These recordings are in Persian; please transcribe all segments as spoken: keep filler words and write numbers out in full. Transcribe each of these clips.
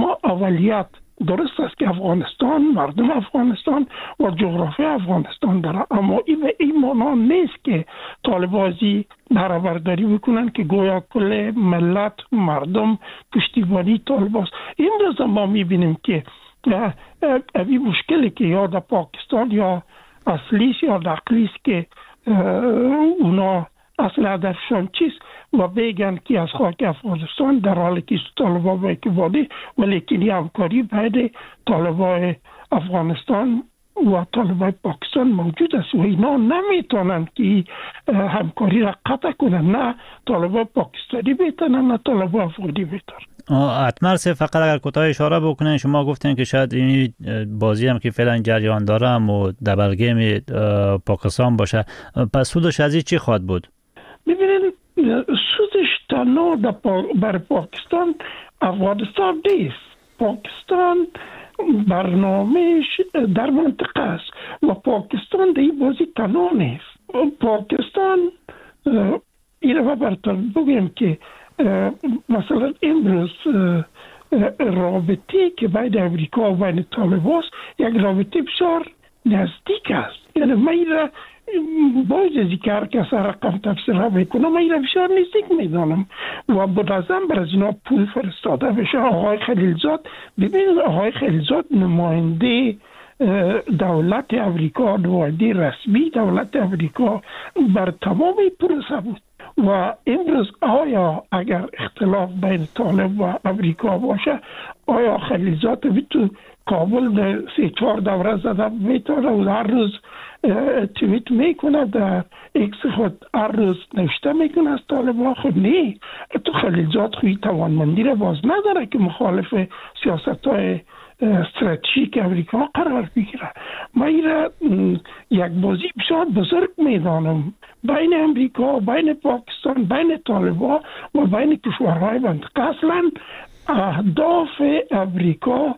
ما اولیت درست است که افغانستان، مردم افغانستان و جغرافی افغانستان داره، اما این به این معنا نیست که طالبازی برابرداری بکنن که گویا کل ملت مردم پشتیبانی طالباست. این روز ما میبینیم که این مشکلی که یا در پاکستان یا اصلیست یا نقلیست که اونا اصل هدفشان چیست و بگن که از خاک افغانستان در حالی که طالبا با اکبالی ولیکن این همکاری بین طالبای افغانستان و طالبای پاکستان موجود است و اینا نمیتونن که همکاری را قطع کنن. نه طالبای پاکستانی بیتونن نه طالبای افغانی بیتونن. اتمرس فقط اگر کوتاه اشاره بکنین، شما گفتین که شاید این بازی هم که فعلا جریان داره و در بلگیم پاکستان باشه، پس سودش از این چی خواهد بود؟ ببینید سودش تنها بر پاکستان افغانستان نیست. پاکستان برنامهش در منطقه است و پاکستان در این بازی تنها نیست. پاکستان این رو براتون بگم که مثلا امروز رابطه که بین امریکا و بین طالبان است یک رابطه بسیار نزدیک است. یعنی من را باید ذکر کس رقم تفسیر میکنم، من را بسیار نزدیک میدانم و منظم بر از اینا پول فرستاده بشه. آقای خلیلزاد، ببینید آقای خلیلزاد نماینده دولت امریکا، نماینده رسمی دولت امریکا بر تمام پروسه بود و امروز آیا اگر اختلاف بین طالب و امریکا باشه، آیا خلیلزاد تو کابل در سه چهار دوره زده میتونه و هر روز توییت میکنه، در ایکس خود هر روز نوشته میکنه از طالبان؟ خود نه. تو خلیلزاد خوی توانمندی را باز نداره که مخالف سیاست های استراتژیک امریکا قرار بگیره. من ایره یک بازی بسیار بزرگ میدانم بین امریکا، بین پاکستان، بین طالبان و بین کشورهای منطقه. اصلا اهداف امریکا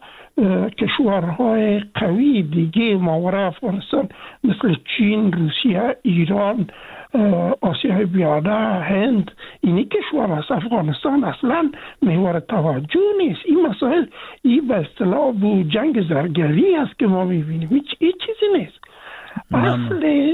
کشورهای قوی دیگه ماورای افغانستان مثل چین، روسیه، ایران، آسیای بیانه، هند، اینی کشور است. افغانستان اصلا محور توجه نیست. این مسائل این به اصطلاح بو جنگ زرگری است که ما میبینیم، هیچ چیزی نیست. اصل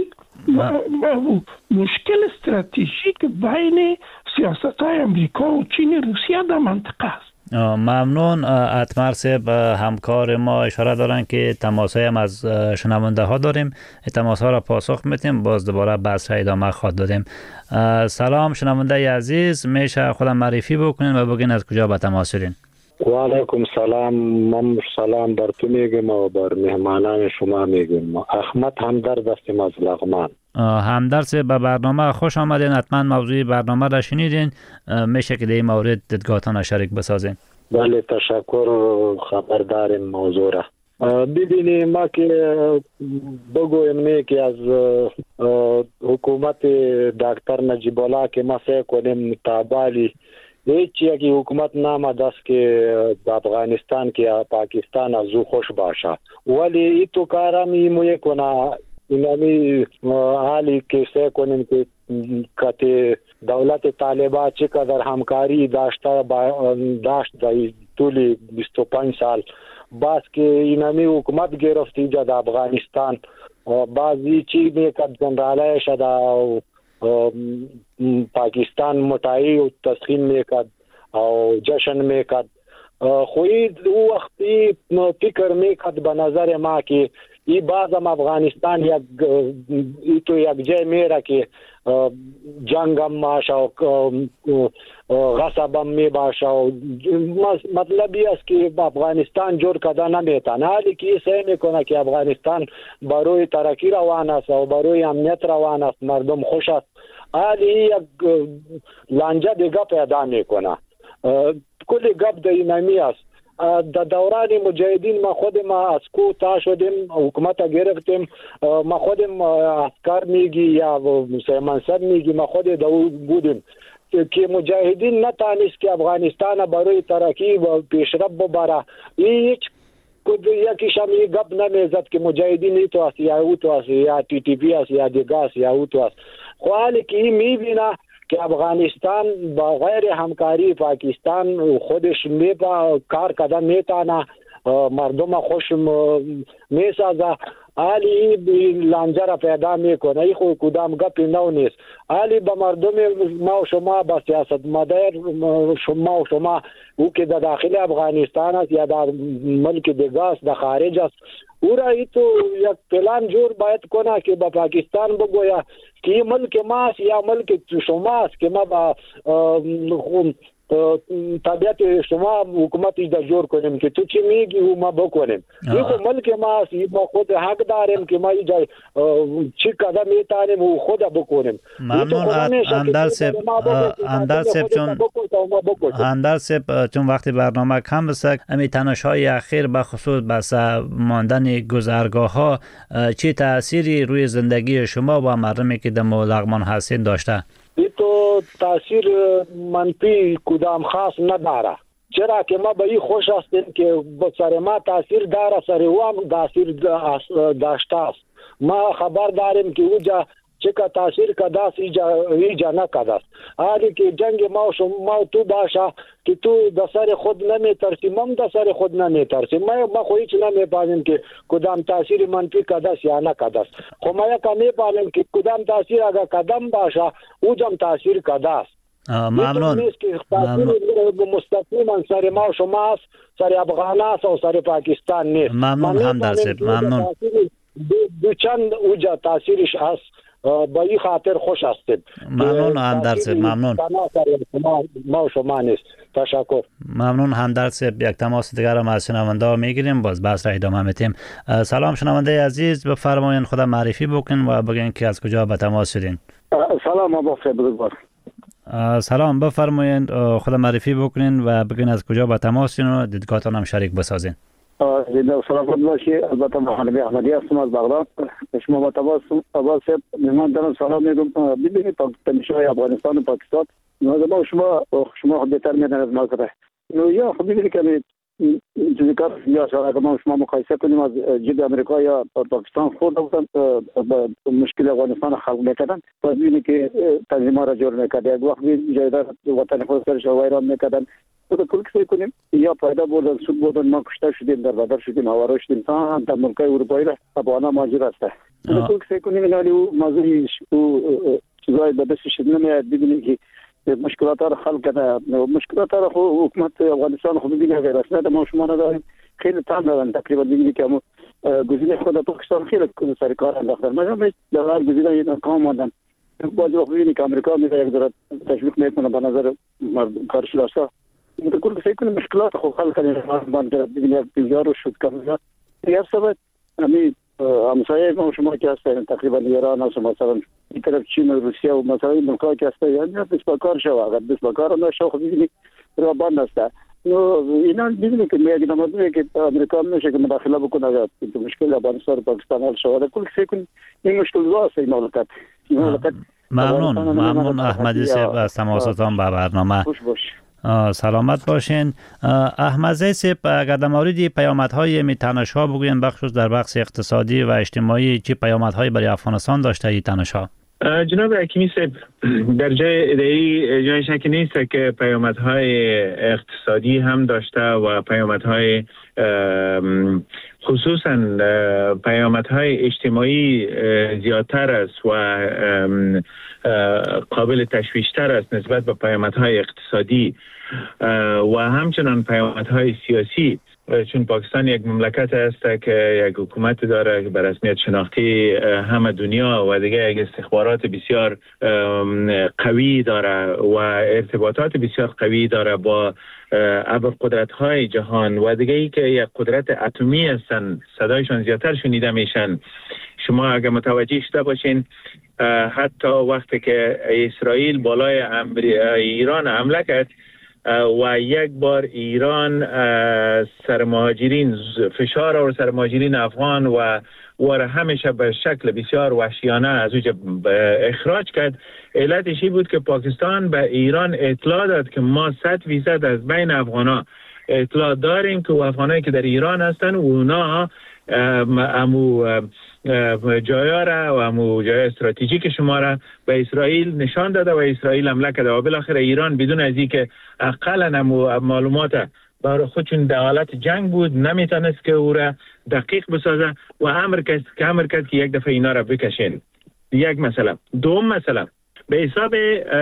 مشکل استراتژیک بین سیاست های امریکا و چین و روسیه در منطقه است. ممنون. اتمرس به همکار ما اشاره دارن که تماس هم از شنونده ها داریم، تماس ها را پاسخ میتیم، باز دوباره بحث را ادامه خواهد دادیم. سلام شنونده عزیز، میشه خودم معرفی بکنین و بگین از کجا به تماس دارین؟ و علیکم سلام. من سلام بر تو میگم و بر مهمانان شما میگم. احمد همدرد هستم از لغمان. همدرد به برنامه خوش آمدین. حتما موضوع برنامه را شنیدین، میشه که در این مورد دیدگاهتان شریک بسازین. بله تشکر، خبردارم موضوع را. ببینید ما که بگویم نه که از حکومت دکتر نجیب الله که ما فکر کنیم تابالی هیچ یکی حکومت نامد است که افغانستان که پاکستان از او خوش باشه، ولی ای تو کارم ایمو کنه اینمی حالی که فکر کنیم که که دولت طالبان چقدر همکاری داشته داشت در طول بیست و پنج سال، باز که اینمی حکومت گرفتی در افغانستان بعضی چی میکرد جنرالایش در پاکستان متعی و تسخین میکرد او جشن میکرد. خوید او وقتی فکر میکرد به نظر ما که ای بازم افغانستان یک ای تو یک جای میره که جنگ هم باشه و غصب هم می باشه و مطلبی است که افغانستان جور کده نمیتن. حالی که ای سعی میکنه که افغانستان بروی ترقی روان است و بروی امنیت روان است، مردم خوش است، حالی یک لانجه دیگه پیدا میکنه. کلی گپ در اینمی است. در دوران مجاهدین ما خودم از کو تا شدیم، حکومت گرفتیم، ما خودم عسکر میگی یا منصب میگی، ما خود دو بودیم که مجاهدین نتانست که افغانستان برای ترقی و پیشرفت ببره. هیچ یکیش هم یک گپ نمیزد که مجاهدین ای تو است یا او تو است یا تی تی پی است یا دیگه است یا او تو است. خواهی که این میبینه که افغانستان با غیر همکاری پاکستان خودش میپا کار کردن میتانه مردم خوش میسازه علی لانجه پیدا میکنه. ای خو کدام گپی نو نیست. علی به مردم ما و شما با سیاست مدار شما و شما او که در داخل افغانستان است یا در ملک دیگه است در خارج است او را ای تو یک پلان جور باید کنه که با پاکستان بگویا که این ملک ماست یا ملک شماست که ما با طبیعت شما حکومت ایجاد جور کنیم که تو چی میگی و ما بکنیم. این خود ملک ماست، ما خود حق داریم که ما ایجاد چی قدم میتانیم و خود بکنیم. ممنون اندر سب اندر سب چون اندر سب چون وقتی برنامه کم بسک امی تنش‌های اخیر به خصوص بس ماندن گذرگاه ها چی تأثیری روی زندگی شما و مردمی که در لغمان هستین داشته؟ ای تو تاثیر منفی کدام خاص نداره. چرا که ما به این خوش هستیم که سر ما تاثیر داره، سر او هم تاثیر داشته است. ما خبر داریم که اوجا چه که تاثیر کده است ایجا نکده است. حالی که جنگ ما و شما تو باشه که تو در سر خود نمی ترسی، ما در سر خود نمی ترسی. ما ما خو هیچ نمی پانیم که کدام تاثیر منفی کده است یا نکده است. خو ما یک نمی پانیم که کدام تاثیر اگر کدام باشه اوجم تاثیر کده است. ممنون. نیست که تاثیر مستقیما سر ما و شما است، سر افغان است و سر پاکستان نیست. ممنون همدرد. ممنون. دو چند اوجا تاثیرش هست. با این خاطر خوش هستید. ممنون همدرد صاحب. ممنون. ما شما نیست. تشکر. ممنون همدرد صاحب. یک تماس دیگر هم از شنونده ها میگیریم، باز بحث را ادامه میتیم. سلام شنونده عزیز، بفرمایید خدا معرفی بکنین و بگین که از کجا به تماس شدین. سلام ابو بزرگوار. سلام، بفرمایید خدا معرفی بکنین و بگین از کجا به تماس شدین و دیدگاهتون هم شریک بسازین. سلام باشی. البته محمد احمدی هستم از بغداد. شما با تماس اول سه میمان دارم سلام میگم. ببینید تنش‌های افغانستان و پاکستان ما شما شما خود بهتر میدونید از ما کرده. نو یا خب ببینید که جزیکار یا اگر ما شما مقایسه کنیم از جد امریکا یا پاکستان خورده بودن با مشکل افغانستان خلق میکردن، باید ببینید که تنظیم‌ها را جور میکرد. یک وقت جایدار وطن خود سرش ویران میکردن. تو کل کسی کنیم یا پیدا بودن سود بودن ما کشته شدیم در بدر شدیم هوارا شدیم تا در ملکای اروپایی را افغانا ماجر هسته. تو کل کسی کنیم اینالی او موضوعی او چیزای به دستش نمیاد. ببینید که مشکلات را حل کرده. مشکلات را حکومت افغانستان خود ببینید غیر اصلا ما شما نداریم خیلی تام دارن. تقریبا ببینید که گزینه خود پاکستان خیلی سر کار انداختن. مثلا در هر گزینه ناکام ماندن. بعضی وقت ببینید که امریکا میره یک ذره تشویق میکنه به نظر کارشناسا. تو کل کسی کنیم مشکلات خود حل کنیم. من در ببینید بیزار شد کاملا. یا سبب همین همسایه ما شما که هستن تقریبا ایران است مثلا این طرف چین و روسیه و مثلا این ملک‌ها که هستن یعنی بسیار شو اگر بسیار نشه خب ببینید را بند است. نو اینا ببینید که میگه نمونه که امریکا نمیشه که مداخله بکنه اگر تو مشکل افغانستان و پاکستان حل شود. کل کسی کنیم این مشکل واسه این مملکت. ممنون. ممنون احمدی صاحب از تماستان به برنامه. خوش باش. سلامت باشین. احمدی صاحب اگر در مورد پیامدهای می تنش‌ها بگوین بخصوص در بخش اقتصادی و اجتماعی چه پیامدهایی برای افغانستان داشته این تنش‌ها؟ جناب حکیمی صاحب در جای ادعای جای شک نیست که پیامدهای اقتصادی هم داشته و پیامدهای خصوصا پیامدهای اجتماعی زیادتر است و قابل تشویش‌تر است نسبت به پیامدهای اقتصادی و همچنان پیامدهای سیاسی، چون پاکستان یک مملکت است که یک حکومت داره که به رسمیت شناختی همه دنیا و دیگه یک استخبارات بسیار قوی داره و ارتباطات بسیار قوی داره با ابرقدرت‌های جهان و دیگه ای که یک قدرت اتمی هستن، صدایشان زیادتر شنیده میشن. شما اگر متوجه شده باشین حتی وقتی که اسرائیل بالای ایران حمله کرد و یک بار ایران سرمهاجرین فشار آورد سر مهاجرین افغان و و همیشه به شکل بسیار وحشیانه از اوج اخراج کرد، علتش این بود که پاکستان به ایران اطلاع داد که ما صد فیصد از بین افغانا اطلاع داریم که افغانایی که در ایران هستن اونا امو جایا را و امو جای استراتژیک شما را به اسرائیل نشان داده و اسرائیل حمله کرده و بالاخره ایران بدون از اینکه اقلا امو معلومات برای خودشون در حالت جنگ بود نمیتونست که او را دقیق بسازه و امر کرد که امر کرد که یک دفعه اینا را بکشین. یک مسئله. دوم مسئله به حساب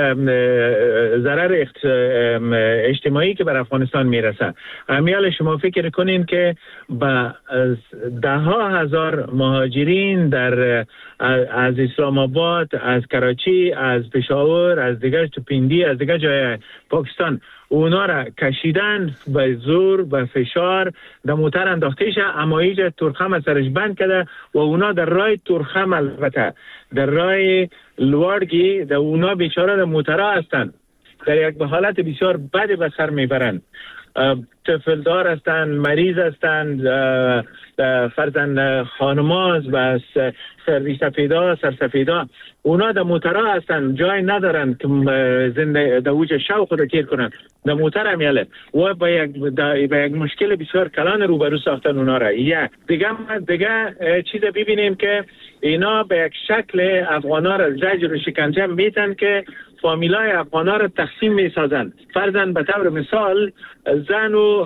ضرر اجتماعی که بر افغانستان میرسه. امیال شما فکر کنین که با ده ها هزار مهاجرین در از اسلام آباد، از کراچی، از پشاور، از دیگر توپیندی، از دیگر جای پاکستان اونا را کشیدن به زور به فشار در موتر انداخته شه، اما ایجا ترخم از سرش بند کرده و اونا در رای ترخم البته در رای لوارگی در اونا بیچاره در موترها هستند، در یک حالت بسیار بد به سر میبرند. طفلدار هستند، مریض هستند، فرزند خانماز و سرسفیدا سرسفیدا اونا در موترها هستند، جای ندارند که زنده در اوج شوق رو تیر کنند در موتر همیاله و با یک با یک مشکل بسیار کلان روبرو ساختن اونا را. یک دیگه دیگه چیز ببینیم که اینا به یک شکل افغانا را زجر و شکنجه میتن که فامیلای افغانا را تقسیم میسازند. فرضاً به طور مثال زن و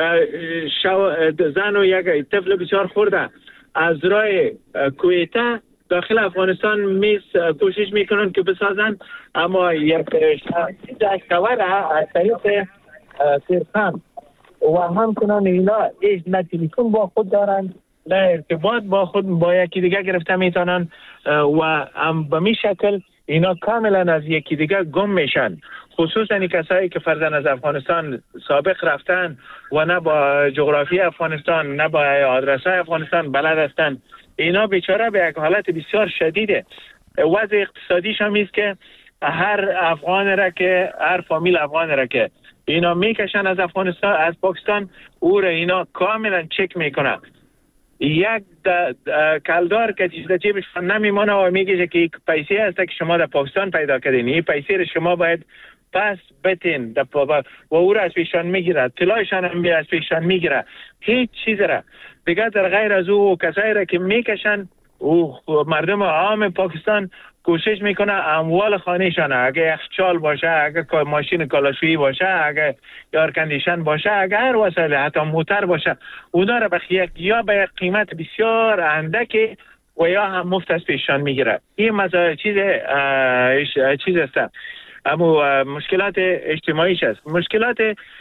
شو زن و یک طفل بسیار خورده از راه کویته داخل افغانستان میز کوشش میکنن که بسازن، اما یک شوهر از طریق ترخم و همکنان اینا ایش نه تلفن با خود دارن نه ارتباط با خود با یکی دیگه گرفته میتونن و هم به می شکل اینا کاملا از یکی دیگه گم میشن، خصوصا این کسایی که فرزن از افغانستان سابق رفتن و نه با جغرافی افغانستان نه با آدرسای افغانستان بلد هستن. اینا بیچاره به یک حالت بسیار شدیده. وضع اقتصادیش هم است که هر افغان را که هر فامیل افغان را که اینا میکشن از افغانستان از پاکستان او را اینا کاملا چک میکنن. یک کلدار که چیز در جیبش نمیمانه و میگه که یک پیسه هست که شما در پاکستان پیدا کردین، این پیسه را شما باید پس بتین و او را از پیشان میگیره، طلایشان هم از پیشان میگیره، هیچ چیز را دیگه در غیر از او کسایی را که میکشن او مردم عام پاکستان کوشش میکنه اموال خانهشان اگه یخچال باشه، اگه ماشین کالاشویی باشه، اگه ایار کندیشن باشه، اگه هر وسیله حتی موتر باشه اونا را به یا به قیمت بسیار اندکی و یا هم مفت از پیشان میگیره. این مثلا چیز چیز است. اما مشکلات اجتماعیش است. مشکلات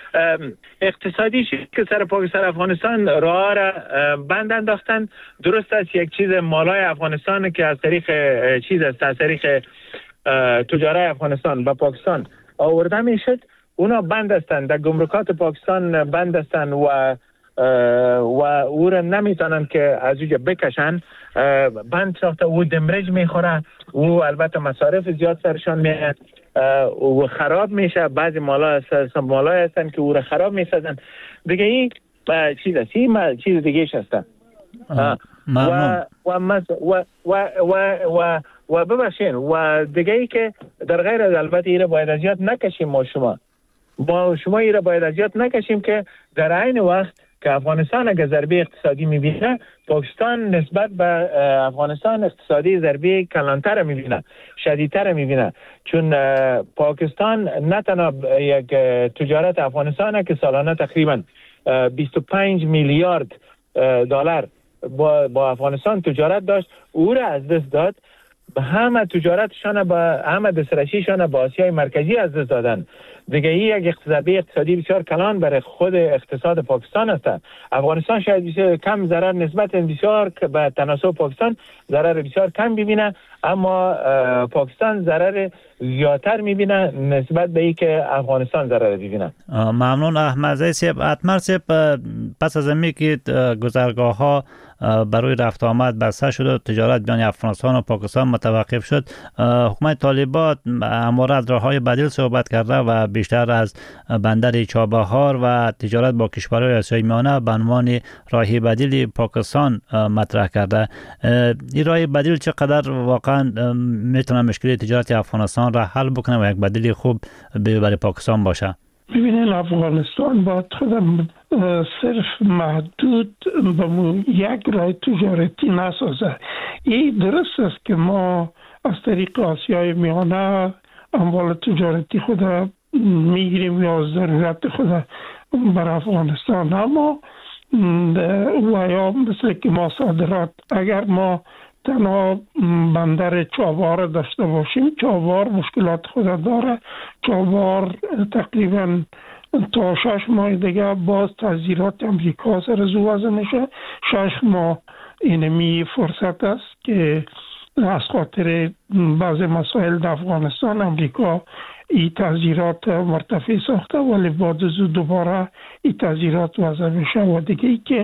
اقتصادیش که سر پاکستان افغانستان راه را بند انداختن. درست است یک چیز مالای افغانستان که از طریق چیز است از طریق تجارت افغانستان به پاکستان آورده میشد اونا بند هستند، در گمرکات پاکستان بند هستند و و او را نمیتونن که از اوجا بکشن، بند ساخته و دمرج میخوره و البته مصارف زیاد سرشان میاد و خراب میشه. بعضی مالا هستن مالای هستن که او را خراب میسازن دیگه. این چیز است، این چیز دیگه هستن و و و و و و و ببخشین و دیگه ای که در غیر از البته ایره باید ازیاد نکشیم ما شما ما شما ایره باید ازیاد نکشیم که در عین وقت که افغانستان اگر ضربه اقتصادی میبینه نسبت نسبت به افغانستان اقتصادی ضربه کلانتر میبینه، شدیدتر میبینه، چون پاکستان نه تنها یک تجارت افغانستان که سالانه تقریبا بیست و پنج میلیارد دلار با با افغانستان تجارت داشت، او را از دست داد. همه تجارتشان با همه دسترسیشان با آسیای مرکزی از دست دادن دیگه. این یک ضربه اقتصادی بسیار کلان برای خود اقتصاد پاکستان است. افغانستان شاید بسیار کم ضرر نسبت بسیار به تناسب پاکستان ضرر بسیار کم ببینه، اما پاکستان ضرر زیادتر میبینه نسبت به ای که افغانستان ضرر ببینه. ممنون احمد صاحب. اتمر صاحب پس از اینکه که گذرگاه ها برای رفت آمد بسته شد و تجارت بین افغانستان و پاکستان متوقف شد، حکومت طالبان همواره از راههای بدیل صحبت کرده و بیشتر از بندر چابهار و تجارت با کشورهای آسیای میانه به عنوان راه بدیل پاکستان مطرح کرده. این راه بدیل چقدر واقعا میتونه مشکل تجارت افغانستان را حل بکنه و یک بدیل خوب برای پاکستان باشه؟ ببینین افغانستان باید خودم صرف محدود به یک راه تجارتی نسازه. این درست است که ما از طریق آسیای میانه اموال تجارتی خود میگیریم یا ضرورت خود بر افغانستان، اما و یا مثل که ما صادرات، اگر ما تنها بندر چابهار داشته باشیم، چابهار مشکلات خود داره. چابهار تقریبا تا شش ماه دیگه باز تحذیرات امریکا سر زوازه میشه. شش ماه اینمی فرصت است که از خاطر بعض مسائل در افغانستان امریکا این تحذیرات مرتفع ساخته، ولی بعد از دوباره این تحذیرات وضع میشه. و دیگه ای که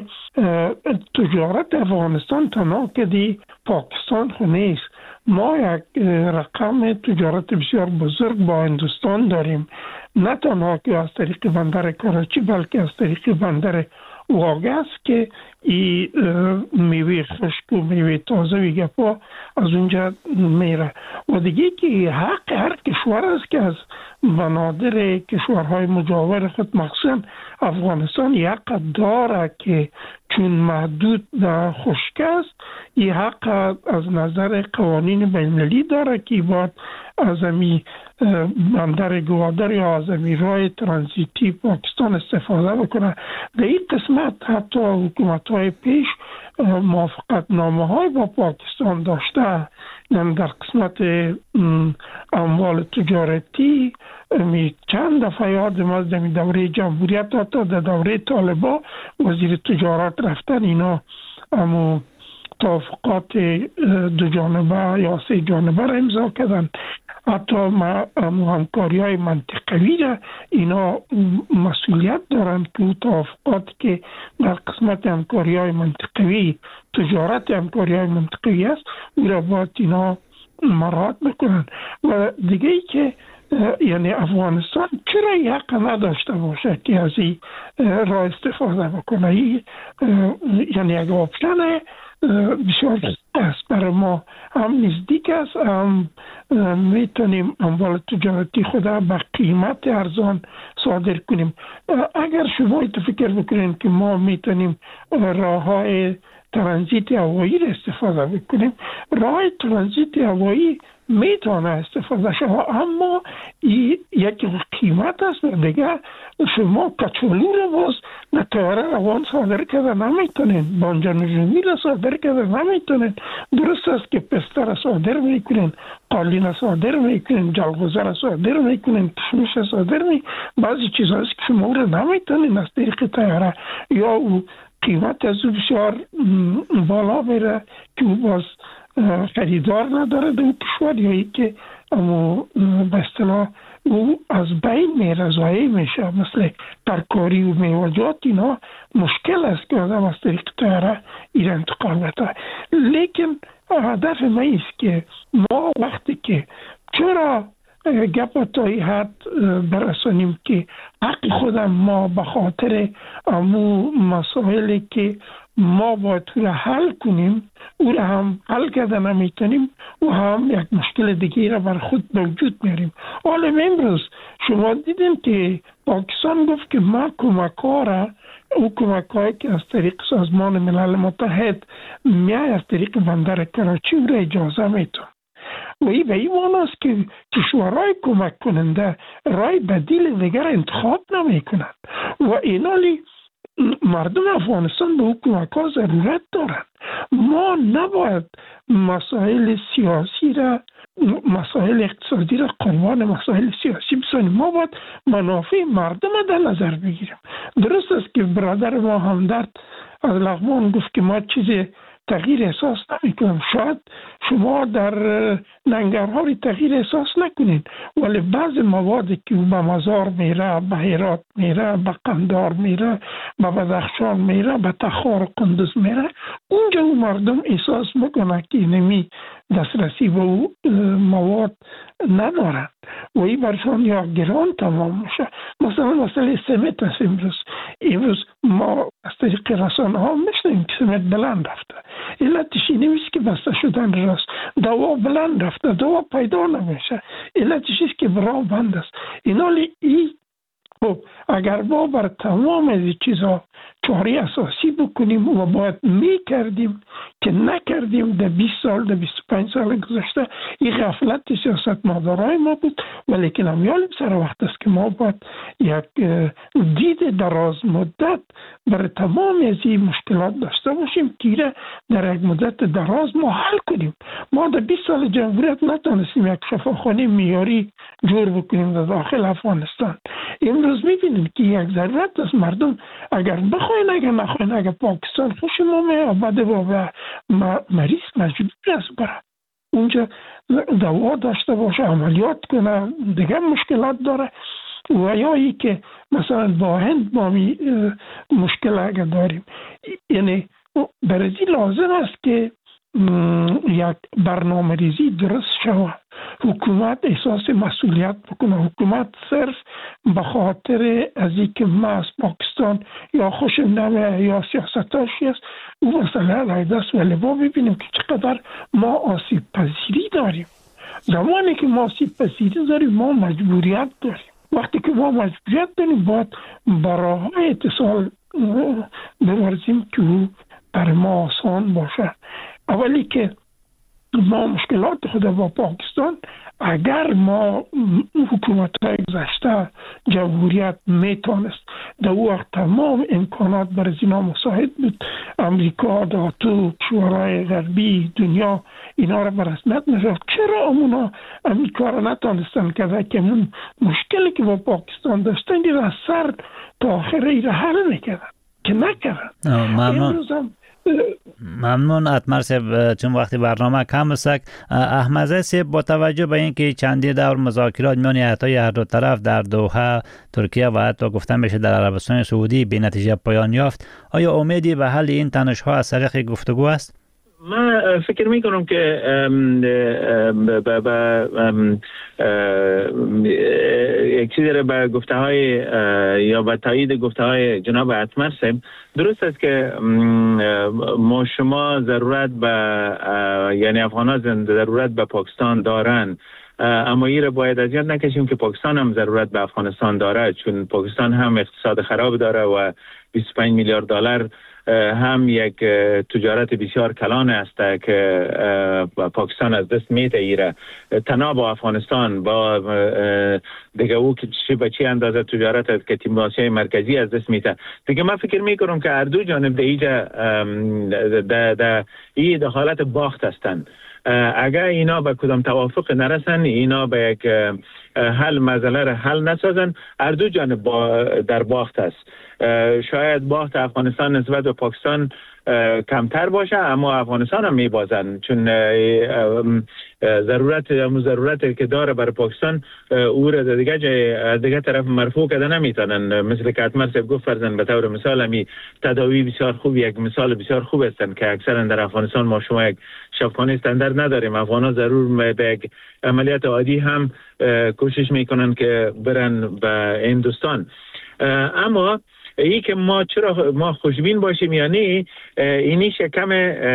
تجارت افغانستان تنها که دی پاکستان خو نیست، ما یک رقم تجارت بسیار بزرگ با هندوستان داریم، نه تنها که از طریق بندر کراچی بلکه از طریق بندر واگس که این میوه خشک و میوه تازه و گپا از اونجا میره. و دیگه که حق هر کشور است که از بنادر کشورهای مجاور خود مخصوصا افغانستان یک حق داره که چون محدود در خشک است، این حق از نظر قوانین بین‌المللی داره که باید از امی بندر گوادر یا از امی راه ترانزیتی پاکستان استفاده بکنه. در این قسمت حتی حکومت‌های پیش موافقت نامه های با پاکستان داشته، در قسمت اموال تجارتی می چند دفعه یادم از در دوره جمهوریت حتی در دوره طالبا وزیر تجارت رفتن اینا امو توافقات دو جانبه یا سه جانبه را امضا کردن. حتی همکاری های منطقوی را اینا مسئولیت دارند که توافقات که در قسمت همکاری های منطقوی تجارت همکاری های منطقوی است او را باید اینا مراعات بکنن. و دیگه ای که یعنی افغانستان چرا یک نداشته باشه که از این راه استفاده بکنه؟ یعنی یک آپشن بسیار است برای ما، هم نزدیک است، هم میتونیم اموال تجارتی خود به قیمت ارزان صادر کنیم. اگر شما فکر بکنین که ما میتونیم راه های ترانزیت هوایی را استفاده بکنیم، راه ترانزیت هوایی میتونه استفاده شود، اما یک قیمت است. دیگه شما کچولو رو باز به طیاره روان صادر کرده نمیتونین، بانجا نجومی رو صادر کرده نمیتونین. درست است که پسته رو صادر میکنین، قالین رو صادر میکنین، جلغوزه رو صادر میکنین، کشمش رو صادر میکنین، بعضی چیزهایی که شما رو نمیتونین از طریق طیاره، یا او قیمت از او بسیار بالا میره که او باز خریدار نداره در کشور، یا ای که به اصطلاح او از بین میره، ضایع میشه. مثل ترکاری و میوجات اینا مشکل است که آدم از طریق طیاره ایره انتقال بده. لیکن هدف ما است که ما وقتی که چرا گپ تا این حد برسانیم که حق خودم ما به خاطر امو مسائلی که ما باید رو حل کنیم او را هم حل کرده نمیتونیم و هم یک مشکل دیگه را بر خود موجود میاریم. حالا امروز شما دیدیم که پاکستان گفت که ما کمک ها را، او کمک هایی که از طریق سازمان ملل متحد میای از طریق بندر کراچی او را اجازه میتون. و این به این معناست که کشورهای کمک کننده رای بدیل دیگر انتخاب نمی کنند و اینالی مردم افغانستان به حکومت ها ضرورت دارند. ما نباید مسائل سیاسی را، مسائل اقتصادی را قربان مسائل سیاسی بسازیم. ما باید منافع مردم را در نظر بگیریم. درست است که برادر ما همدرد از لغمان گفت که ما چیزی تغییر احساس نمی کنیم. شاید شما در ننگرهاری تغییر احساس نکنید، ولی بعض موادی که به مزار میره، به هرات میره، به قندار میره، به بدخشان میره، به تخار و قندوز میره، اونجا اون مردم احساس میکنه که نمی دسترسی به او مواد ندارند و این برشان یا گران تمام میشه. مثلا مسئله سمت است. امروز امروز ما از طریق رسانه ها میشنیم که سمت بلند رفته. علتش این نیست که بسته شدن راست، دوا بلند رفته، دوا پیدا نمیشه. علتش است که برا بند است. اینالی این خب اگر ما بر تمام از چیزها چاره اساسی بکنیم و باید میکردیم که نکردیم در بیست سال در بیست و پنج سال گذشته، این غفلت سیاست مدارای ما بود. ولیکن امیال سر وقت است که ما باید یک دید دراز مدت برای تمام از این مشکلات داشته باشیم که در یک مدت دراز ما حل کنیم. ما در بیست سال جمهوریت نتونستیم یک شفاخانه معیاری جور بکنیم در داخل افغانستان. امروز میبینیم که یک ضرورت است مردم اگر بخواین اگر نخواین اگر پاکستان خوش ما میابده و مریض مجبور است برای اونجا دوا داشته باشه، عملیات کنه، دیگه مشکلات داره. و یا ای که مثلا با هند ما می مشکل اگر داریم، یعنی برای لازم است که یک برنامه ریزی درست شود، حکومت احساس مسئولیت بکنه. حکومت صرف به خاطر از اینکه ما از پاکستان یا خوشم نمیاد یا سیاستاشی است او مسئله علیه است. ولی ما ببینیم که چقدر ما آسیب پذیری داریم. زمانی که ما آسیب پذیری داریم ما مجبوریت داریم. وقتی که ما مجبوریت داریم باید برای اتصال بورزیم که او برای ما آسان باشه. اولی که ما مشکلات خود با پاکستان، اگر ما حکومت های گذشته جمهوریت میتونست در وقت تمام امکانات برای اینا مساعد بود، امریکا، داتو، شورای غربی، دنیا اینا را به رسمیت نشد، چرا اونا امریکا را نتونستن که که من مشکلی که با پاکستان داشتن این را سر تا آخر ای را حل میکردن که نکردن. ممنون ممنون اتمر صاحب. چون وقتی برنامه کم است، احمد صاحب با توجه به اینکه چندی دور مذاکرات میان ایالت‌های هر دو طرف در دوحه، ترکیه و حتی گفتن میشه در عربستان سعودی به نتیجه پایان یافت، آیا امیدی به حل این تنش‌ها از طریق گفتگو است؟ من فکر می کنم که یک چیزی را به گفته های یا به تایید گفته های جناب اتمر صاحب، درست است که ما شما ضرورت به یعنی افغان ها ضرورت به پاکستان دارن، اما این را باید از یاد نکشیم که پاکستان هم ضرورت به افغانستان داره، چون پاکستان هم اقتصاد خراب داره و بیست و پنج میلیارد دلار هم یک تجارت بسیار کلان است که پاکستان از دست میده. ایره تنها با افغانستان با دیگه او که چی به چی اندازه تجارت است که تیم آسیای مرکزی از دست میده دیگه. من فکر میکنم که هر دو جانب در اینجا در در این حالت باخت هستند. اگر اینا به کدام توافق نرسن، اینا به یک حل مسئله را حل نسازن، هر دو جانب با در باخت است. شاید باخت افغانستان نسبت به پاکستان کمتر باشه، اما افغانستان هم میبازن، چون ضرورت هم ضرورت که داره برای پاکستان او را دیگه جای دیگه طرف مرفوع کرده نمیتونن. مثل که اتمر صاحب گفت فرزن به طور مثال همی تداوی بسیار خوب، یک مثال بسیار خوب هستن که اکثرا در افغانستان ما شما یک شفاخانه استاندارد نداریم. افغانا ضرور به یک عملیات عادی هم کوشش میکنن که برن به هندوستان. اما ای که ما چرا ما خوشبین باشیم یا نه، اینیش کم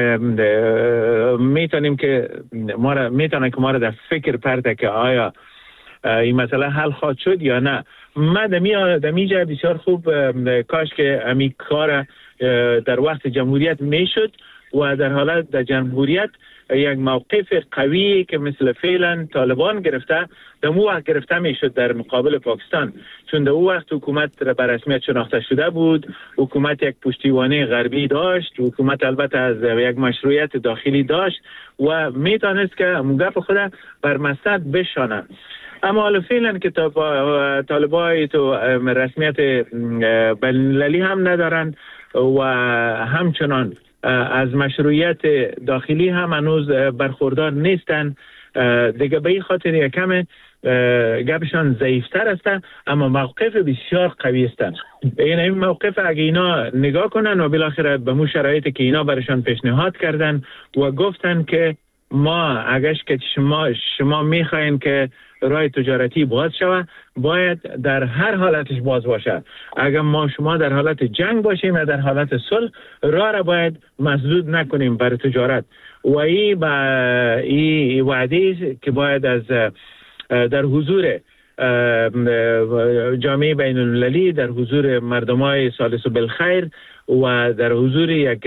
میتونیم که ما را میتونه که ما را در فکر پرده که آیا این مسئله حل خواهد شد یا نه. من دمی دمیجا بسیار خوب کاش که امی کار در وقت جمهوریت میشد و در حالت در جمهوریت یک موقف قوی که مثل فعلا طالبان گرفته در مو وقت گرفته میشد در مقابل پاکستان، چون در او وقت حکومت به رسمیت شناخته شده بود، حکومت یک پشتیبانی غربی داشت، حکومت البته از یک مشروعیت داخلی داشت و میتونست که مگف خود بر مسند بشانه. اما حالا فعلا که طالبای تو رسمیت بین‌المللی هم ندارن و همچنان از مشروعیت داخلی هم هنوز برخوردار نیستن، دیگه به این خاطر یکم گپشان ضعیفتر هستن، اما موقف بسیار قوی هستن. این این موقف اگه اینا نگاه کنن و بالاخره به مو شرایطی که اینا برشان پیشنهاد کردن و گفتن که ما اگرش که شما شما میخواین که راه تجارتی باز شود، باید در هر حالتش باز باشه. اگر ما شما در حالت جنگ باشیم یا در حالت صلح، راه را باید مسدود نکنیم برای تجارت. و این با این وعده که باید از در حضور جامعه بین المللی، در حضور مردمای سالس و بالخیر و در حضور یک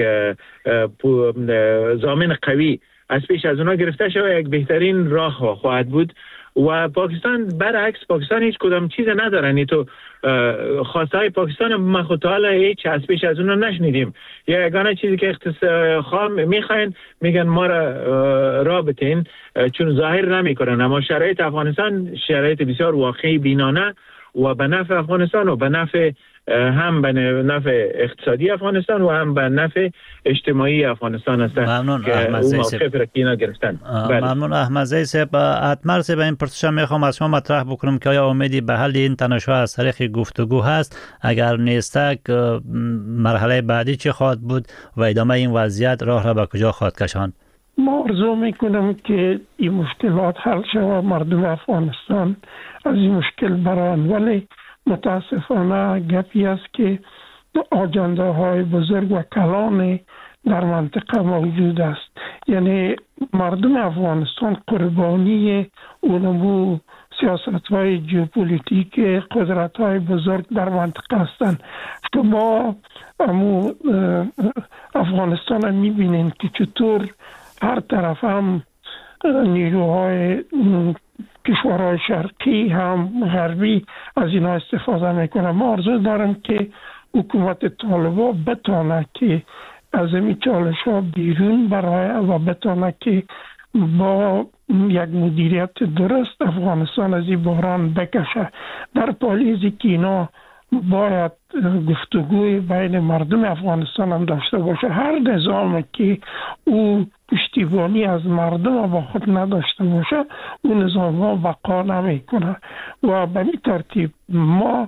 ضامن قوی از پیش از اونا گرفته شده، یک بهترین راه خواهد بود. و پاکستان برعکس، پاکستان هیچ کدام چیز ندارن. تو خواسته های پاکستان ما خود تا حالا هیچ از پیش از اونا نشنیدیم. یا یگانه چیزی که اختصاص میخواین میگن ما را را بتین، چون ظاهر نمیکنن. اما شرایط افغانستان شرایط بسیار واقعی بینانه و به نفع افغانستان و به نفع هم به نفع اقتصادی افغانستان و هم به نفع اجتماعی افغانستان است. ممنون احمد زئی صاحب. گرفتن. ممنون احمد زئی صاحب. اتمر صاحب، این پرسش میخوام از شما مطرح بکنم که آیا امیدی به حل این تنش‌ها از طریق گفتگو هست؟ اگر نیستک مرحله بعدی چه خواهد بود و ادامه این وضعیت راه را به کجا خواهد کشاند؟ ما آرزو میکنم که این مشکلات حل شود، مردم افغانستان از این مشکل برآیند، ولی متاسفانه گپی است که آجنده های بزرگ و کلان در منطقه موجود است. یعنی مردم افغانستان قربانی اونمو سیاست های جیوپولیتیک قدرت های بزرگ در منطقه هستند. شما امو افغانستان هم میبینین که چطور هر طرف هم نیروهای کشورهای شرقی هم غربی از اینا استفاده میکنه. ما آرزو دارم که حکومت طالبان بتونه که از این چالش ها بیرون برای و بتونه که با یک مدیریت درست افغانستان از این بحران بکشه. در پالیزی که اینا باید گفتگوی بین مردم افغانستان هم داشته باشه. هر نظام که او پشتیبانی از مردم با خود نداشته باشه اون نظام ها بقا نمی کنه و به این ترتیب ما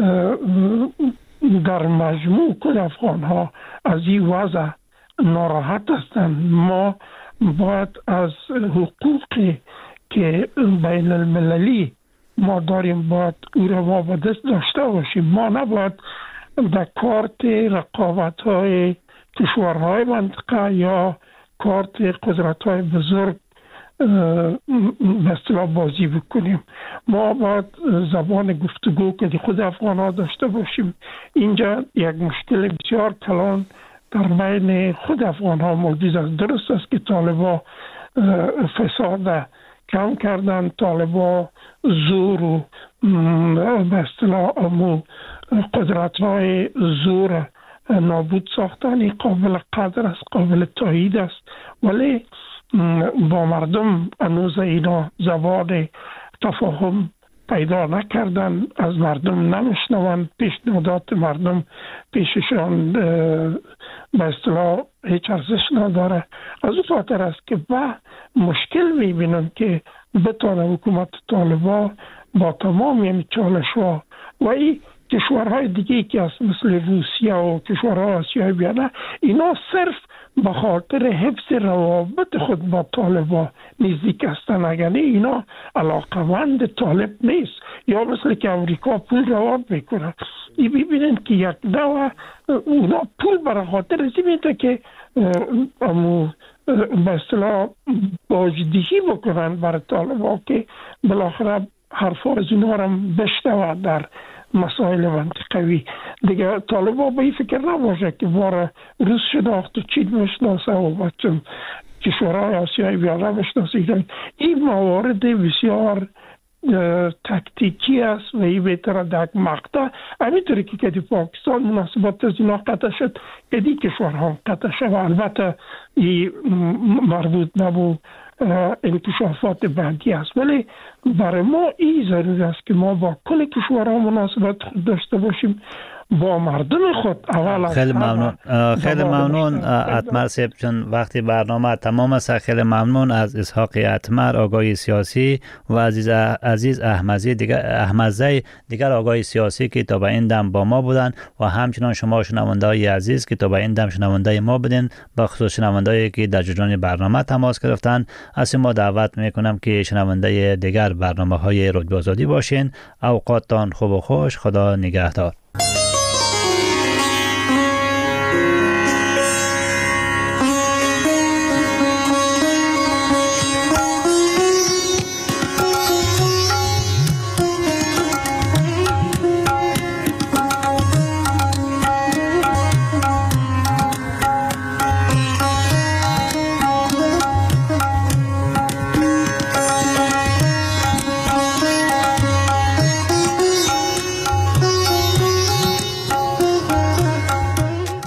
در مجموع کل افغان ها از این وضع ناراحت هستند. ما باید از حقوقی که بین المللی ما داریم باید او را ما به دست داشته باشیم. ما نباید در کارت رقابت های کشورهای منطقه یا کارت قدرت های بزرگ به اصطلاح بازی بکنیم. ما باید زبان گفتگو که خود افغان ها داشته باشیم. اینجا یک مشکل بسیار کلان در بین خود افغان ها موجود است. درست است که طالبا فساد کم کردن، طالبا زور و به اصطلاح قدرت های زور نابود ساختن قابل قدر است، قابل تایید است، ولی با مردم هنوز اینا زبان تفاهم پیدا نکردن، از مردم نمیشنوند، پیشنهادات مردم پیششان به اصطلاح هیچ ارزش نداره. از اون خاطر است که با مشکل میبینم که بتونه حکومت طالبان با تمام این چالش ها و این کشورهای دیگه که هست مثل روسیه و کشورهای آسیایی بیانه، اینا صرف به خاطر حفظ روابط خود با طالبان نزدیک هستن. اگر اینا علاقمند طالب نیست یا مثل که امریکا پول روابط میکنه، ای ببینن که یک دو اونا پول برای خاطر ازی میده که امو به اصطلاح باجدهی بکنن برای طالبان که بالاخره حرفا از اونا هم بشنوه در مسائل منطقوی. دیگه طالبان به این فکر نباشه که بار روس شناخت و چین بشناسه و بچم کشورهای آسیایی بیاره بشناسه. این موارد بسیار تکتیکی است و این بهتره در مقطع همینطوری که کدی پاکستان مناسبات از اینا قطع شد کدی کشورها قطع شد و البته این مربوط نبود انکشافات بعدی است، ولی برای ما این ضروری است که ما با کل کشورها مناسبت داشته باشیم، با مردم خود اول. خیلی ممنون، خیلی ممنون اتمر صاحب، چون وقتی برنامه تمام است. خیلی ممنون از اسحاق اتمر، آگاهی سیاسی، و عزیز عزیز احمدزئی دیگر احمدزئی دیگر آگاهی سیاسی که تا به این دم با ما بودن، و همچنان شما شنونده‌های عزیز که تا به این دم شنونده ما بودین، با خصوص شنونده‌ای که در جریان برنامه تماس گرفتن. از ما دعوت میکنم که شنونده دیگر برنامه‌های رادیو آزادی باشین. اوقاتتان خوب و خوش. خدا نگهدار.